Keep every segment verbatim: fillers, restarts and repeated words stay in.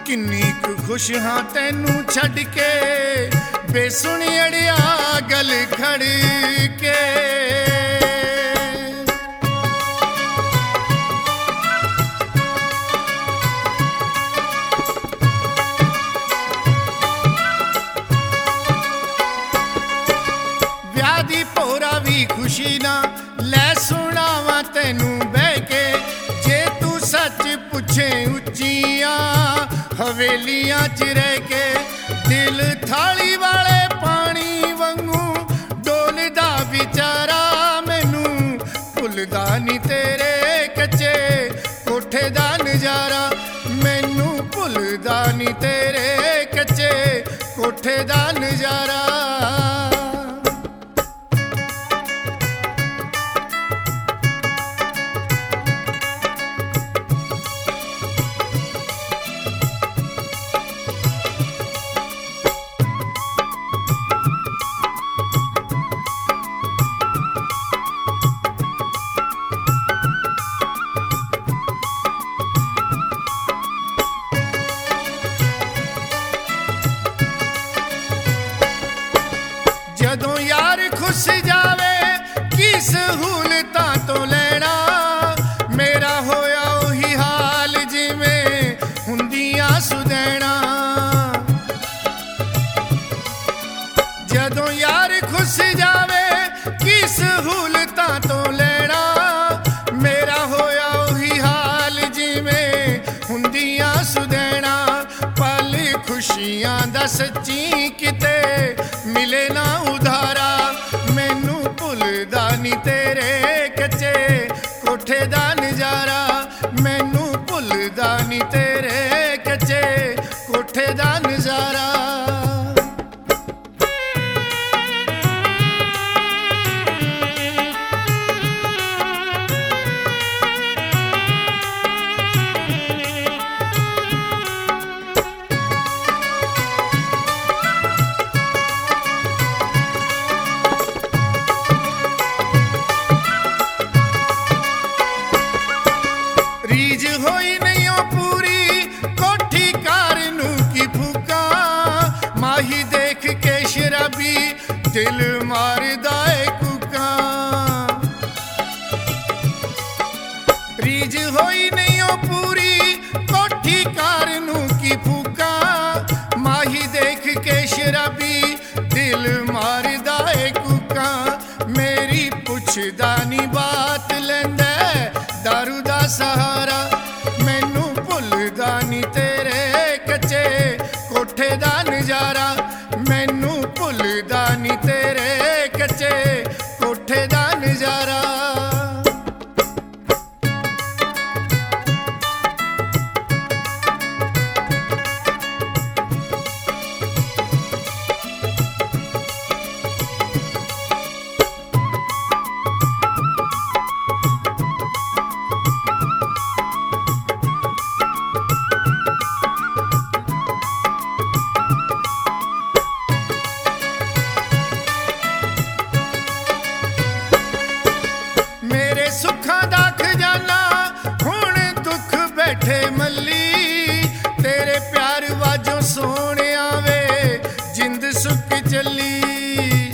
किन्नी कु खुश हाँ तैनू छड़ के बेसुनी अड़िया गल खड़ के। व्याधी पोरा भी खुशी ना लै सुनावा तैनू बह के, जे तू सच पुछे उच्चियां हवेलियां च रह के। दिल थाली वाले पानी वांगू डोलदा विचारा, मैनू भुलदा नी तेरे कच्चे कोठे दा नजारा, मैनू भुलदा नी तेरे कच्चे कोठे दा नजारा। जदों यार खुश जावे की सहूलतां तो लेना, मेरा होया उही हाल जिवें हुंदियां सुदैना। जदों यार खुश जावे की सहूलतां तो लेना, मेरा होया उही हाल जिवें हुंदियां सुदैना। पल खुशियां दा सच्ची किते मिले ना उधारा, मैनू भुलदा नी तेरे कच्चे कोठे दा नजारा, मैनू भुलदा नी तेरे कच्चे कोठे दा नजारा। रीज होई नहीं ओ पूरी कोठी कार नू की फूका, माही देख के शराबी दिल मारदा ए कूका। रीज होई नहीं ओ पूरी कोठी कार नू की फूका, माही देख के शराबी दिल मारदा ए कूका। मेरी पुछदा नी बात लैंदा दारू दा सहारा, मैनू भुलदा नी तेरे कच्चे कोठे दा नजारा, मैनू भुलदा नी तेरे कच्चे कोठे दा नजारा। सुखां दा खजाना हुण दुख बैठे मल्ली, तेरे प्यार वाजों सोने आवे जिंद सुख चली।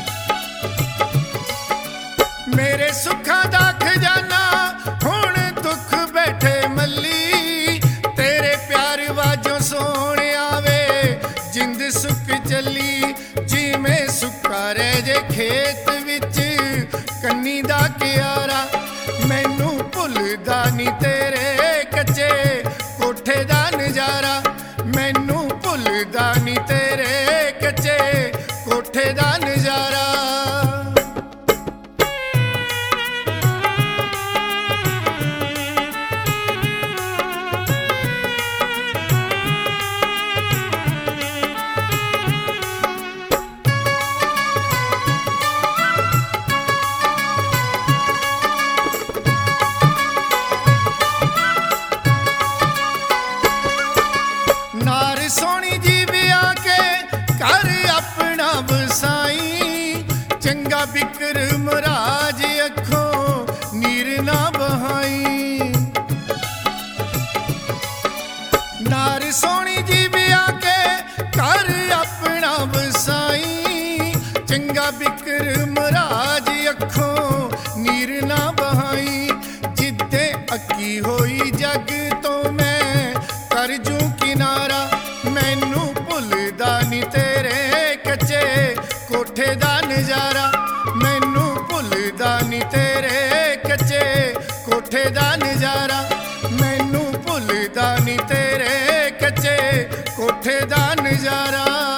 मेरे सुखां दा खजाना हुण दुख बैठे मल्ली, तेरे प्यार वाजों सोने आवे जिंद सुख चली। जिवें सुक्का रह जे खेत विच कन्नी दा क्यारा, मैनू भुलदा नी तेरे कच्चे कोठे दा नजारा, मैनू भुलदा नी तेरे कच्चे कोठे दा नजारा। सोहनी जी विआह के घर अपना वसाई, चंगा बिकर महाराज अखों नीर ना बहाई। जिद्दे अक्की होई जग तो मैं कर जूं किनारा, मैनू भुलदा नी तेरे कच्चे कोठे दा नजारा, मैनू भुलदा नी तेरे कच्चे कोठे दा नजारा, मैनू भुलदा नी तेरे कच्चे कोठे दा नजारा।